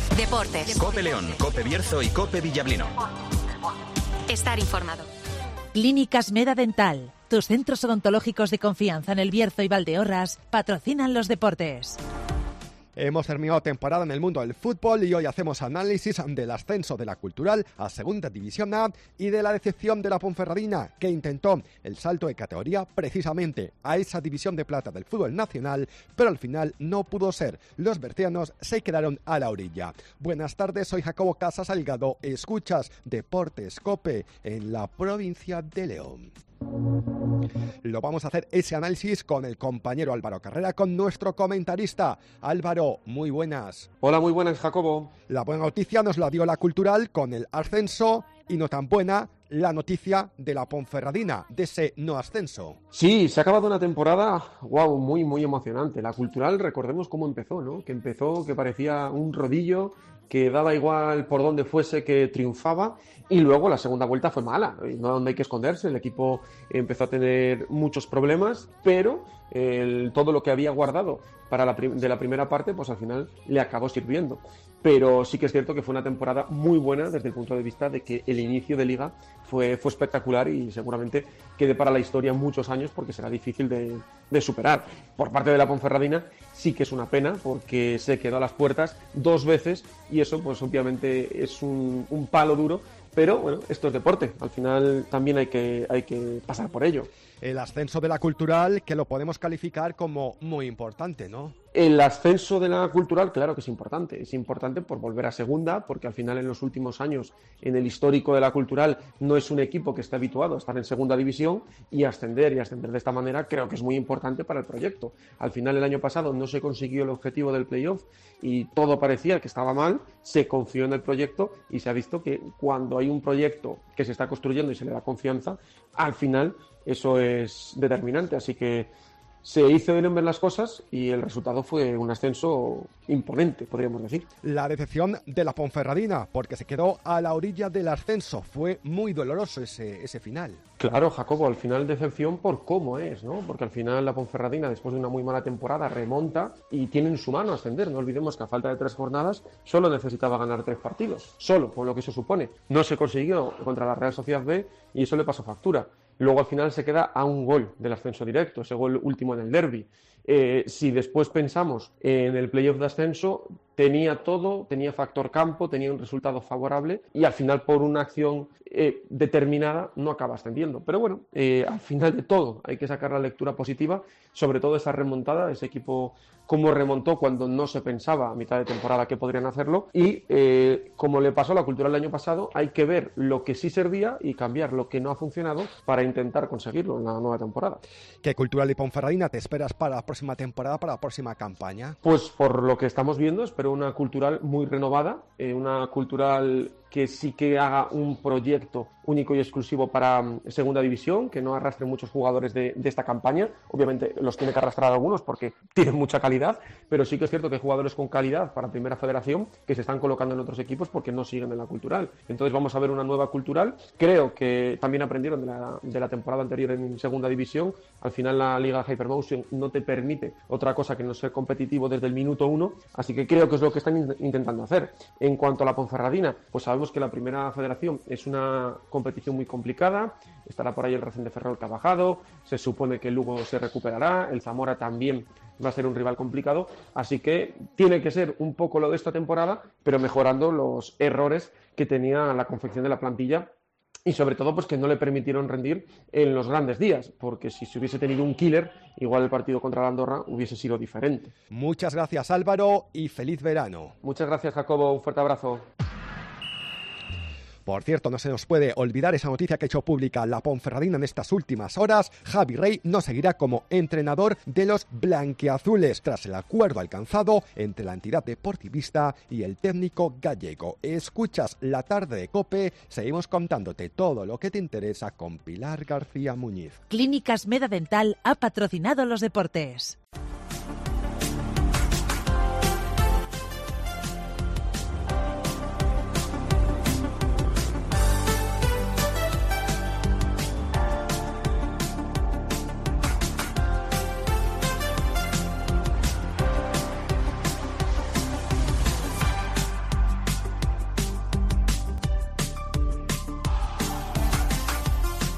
Deportes. COPE León, COPE Bierzo y COPE Villablino. Estar informado. Clínicas Meda Dental. Tus centros odontológicos de confianza en El Bierzo y Valdeorras patrocinan los deportes. Hemos terminado temporada en el mundo del fútbol y hoy hacemos análisis del ascenso de la Cultural a Segunda División A y de la decepción de la Ponferradina, que intentó el salto de categoría precisamente a esa división de plata del fútbol nacional, pero al final no pudo ser. Los bercianos se quedaron a la orilla. Buenas tardes, soy Jacobo Casas Salgado. Escuchas Deportes COPE en la provincia de León. Lo vamos a hacer ese análisis con el compañero Álvaro Carrera, con nuestro comentarista. Álvaro, muy buenas. Hola, muy buenas, Jacobo. La buena noticia nos la dio la Cultural con el ascenso y no tan buena la noticia de la Ponferradina, de ese no ascenso. Sí, se ha acabado una temporada, muy emocionante. La Cultural, recordemos cómo empezó, ¿no? Que empezó, que parecía un rodillo, que daba igual por donde fuese, que triunfaba, y luego la segunda vuelta fue mala, no hay que esconderse, el equipo empezó a tener muchos problemas, pero todo lo que había guardado de la primera parte, pues al final le acabó sirviendo. Pero sí que es cierto que fue una temporada muy buena desde el punto de vista de que el inicio de liga fue espectacular y seguramente quede para la historia muchos años porque será difícil de superar. Por parte de la Ponferradina sí que es una pena porque se quedó a las puertas 2 veces y eso pues obviamente es un palo duro, pero bueno, esto es deporte, al final también hay que pasar por ello. El ascenso de la Cultural, que lo podemos calificar como muy importante, ¿no? El ascenso de la Cultural, claro que es importante por volver a segunda, porque al final en los últimos años, en el histórico de la Cultural, no es un equipo que esté habituado a estar en segunda división y ascender de esta manera creo que es muy importante para el proyecto. Al final el año pasado no se consiguió el objetivo del playoff y todo parecía que estaba mal, se confió en el proyecto y se ha visto que cuando hay un proyecto que se está construyendo y se le da confianza, al final eso es determinante, así que se hizo bien ver las cosas y el resultado fue un ascenso imponente, podríamos decir. La decepción de la Ponferradina, porque se quedó a la orilla del ascenso. Fue muy doloroso ese final. Claro, Jacobo, al final decepción por cómo es, ¿no? Porque al final la Ponferradina, después de una muy mala temporada, remonta y tiene en su mano ascender. No olvidemos que a falta de 3 jornadas solo necesitaba ganar 3 partidos, solo, con lo que eso supone. No se consiguió contra la Real Sociedad B y eso le pasó factura. Luego al final se queda a un gol del ascenso directo, ese gol último en el derbi. Si después pensamos en el playoff de ascenso, tenía todo, tenía factor campo, tenía un resultado favorable y al final por una acción determinada no acaba ascendiendo. Pero bueno, al final de todo hay que sacar la lectura positiva, sobre todo esa remontada, ese equipo cómo remontó cuando no se pensaba a mitad de temporada que podrían hacerlo y como le pasó a la Cultural el año pasado, hay que ver lo que sí servía y cambiar lo que no ha funcionado para intentar conseguirlo en la nueva temporada. ¿Qué Cultural y Ponferradina te esperas para la próxima temporada, para la próxima campaña? Pues por lo que estamos viendo, espero una Cultural muy renovada, una Cultural que sí que haga un proyecto único y exclusivo para segunda división, que no arrastre muchos jugadores de esta campaña. Obviamente los tiene que arrastrar algunos porque tienen mucha calidad, pero sí que es cierto que hay jugadores con calidad para Primera Federación que se están colocando en otros equipos porque no siguen en la Cultural. Entonces vamos a ver una nueva Cultural. Creo que también aprendieron de la temporada anterior en segunda división. Al final la Liga Hypermotion no te permite otra cosa que no ser competitivo desde el minuto 1, así que creo que es lo que están intentando hacer. En cuanto a la Ponferradina, pues sabemos que la Primera Federación es una competición muy complicada, estará por ahí el Racing de Ferrol que ha bajado, se supone que el Lugo se recuperará, el Zamora también va a ser un rival complicado, así que tiene que ser un poco lo de esta temporada, pero mejorando los errores que tenía la confección de la plantilla y sobre todo pues que no le permitieron rendir en los grandes días, porque si se hubiese tenido un killer, igual el partido contra la Andorra hubiese sido diferente. Muchas gracias, Álvaro, y feliz verano. Muchas gracias, Jacobo, un fuerte abrazo. Por cierto, no se nos puede olvidar esa noticia que ha hecho pública la Ponferradina en estas últimas horas. Javi Rey no seguirá como entrenador de los blanquiazules tras el acuerdo alcanzado entre la entidad deportivista y el técnico gallego. Escuchas La Tarde de COPE, seguimos contándote todo lo que te interesa con Pilar García Muñiz. Clínicas Meda Dental ha patrocinado los deportes.